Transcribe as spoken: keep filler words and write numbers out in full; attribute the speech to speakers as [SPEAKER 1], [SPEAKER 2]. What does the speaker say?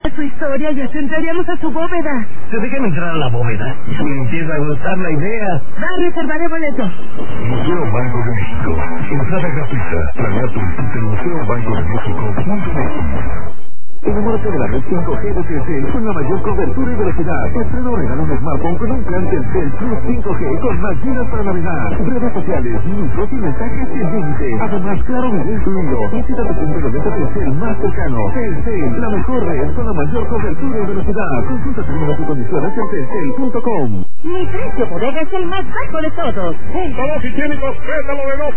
[SPEAKER 1] su historia y así entraríamos a su bóveda.
[SPEAKER 2] ¿Se dejan entrar a la bóveda? Me empieza a gustar la idea.
[SPEAKER 1] Va, reservaré boleto.
[SPEAKER 3] Museo Banco de México. Entrada gratuita. Planea tu visita en museo banco de méxico punto net. Enamórate de la red cinco G de Telcel con la mayor cobertura y velocidad. Estrena o regala un smartphone con un plan Telcel Plus cinco G con más gigas para navegar. Redes sociales, minutos y mensajes sin límite. Además, claro, video incluido. Visita tu punto de venta Telcel más cercano. Telcel, la mejor red con la mayor cobertura y velocidad. Consulta términos y condiciones en telcel punto com.
[SPEAKER 1] Mi precio bodega es el más bajo de todos.
[SPEAKER 3] Juntos los higiénicos, pétalo de dos.